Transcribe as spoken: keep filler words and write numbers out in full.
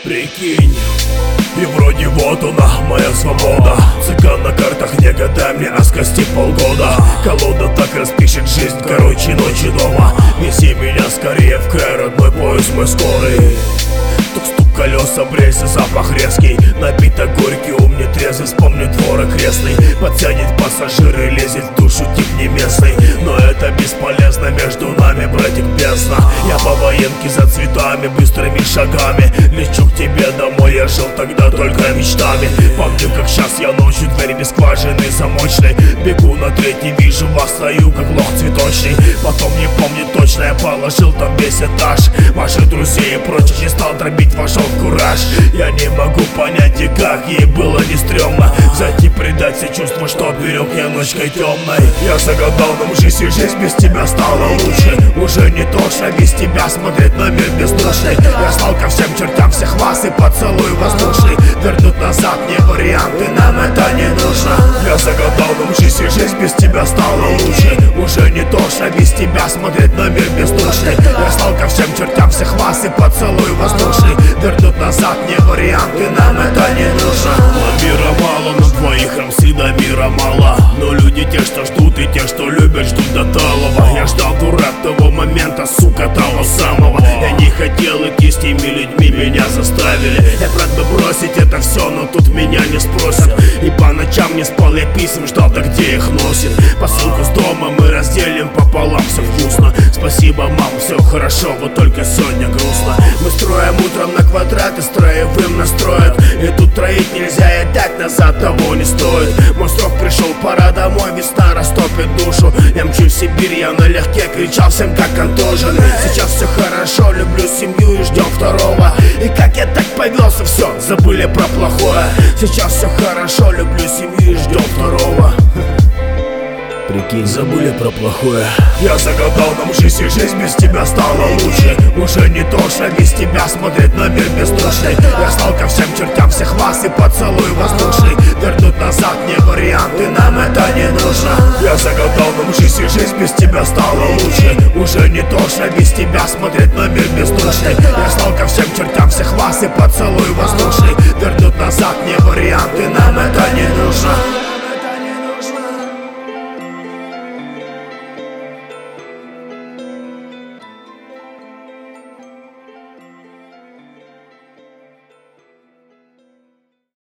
Прикинь, и вроде вот она, моя свобода. Цыган на картах не гадай мне, а скости полгода. Колода так распишет жизнь, короче, ночи дома. Неси меня скорее в край, родной поезд мой скорый. Тук-стук колеса, брейсы, запах резкий. Напиток горький, ум не трезвый, вспомни двор окрестный. Подтянет пассажиры, лезет в душу тип не местный. Но это бесполезно, между нами, братик, бездна. Я по военке за цветами, быстрыми шагами лечу к тебе домой, я жил тогда только мечтами. Помню, как сейчас я ночью, дверь без скважины замочной. Бегу на третий, вижу вас, стою как лох цветочный. Потом не помню точно, я положил там весь этаж ваших друзей и прочих, не стал дробить, вошел в кураж. Я не могу понять и как ей было не стрёмно взять и предать все чувства, что берег я ночкой темной. Я загадал нам жизнь, и жизнь без тебя стала лучше. Уже не тошно без тебя смотреть на мир бездушный. Я слал ко всем чертям всех вас и поцелуй воздушный. Вернуть назад не варианты, нам это не нужно. Я загадал нам жизнь, и жизнь без тебя стала лучше. Уже не тошно без тебя смотреть на мир бездушный. Я слал ко всем чертям всех вас и поцелуй воздушный. Вернуть назад не варианты, нам это не нужно. Но мира мало, но твоих рамсы до мира мало. Но люди те, что ждут, и те, что любят, ждут до талого. Я ждал, дурак, того момента, сука, того самого. Я не хотел идти с теми людьми, меня заставили. Я рад бы бросить это все, но тут меня не спросят. И по ночам не спал, я писем ждал, да где их носит. Посылку с дома мы разделим пополам, все вкусно. Спасибо, мам, все хорошо, вот только сегодня грустно. Мы строим утром на квадрат и строевым настроят. И тут троить нельзя, и дать назад того не стоит. Мой срок пришел, пора домой, весна растопит душу. Я мчу в Сибирь, я налегке кричал всем как контуженный. Сейчас все хорошо, люблю семью и ждем второго. И как я так повелся, все, забыли про плохое. Сейчас все хорошо, люблю семью и ждем второго. Прикинь, забыли про плохое. Я загадал нам жизнь, и жизнь без тебя стала лучше. Уже не тошно без тебя смотреть на мир бездушный. Я стал ко всем чертям всех вас и поцелуй воздушный. Вернуть назад не варианты, нам это не нужно. Я загадал нам жизнь, и жизнь без тебя стала лучше. Уже не тошно без тебя смотреть на мир бездушный. Я стал ко всем чертям всех вас и поцелуй воздушный. Вернуть назад не варианты, нам это не нужно.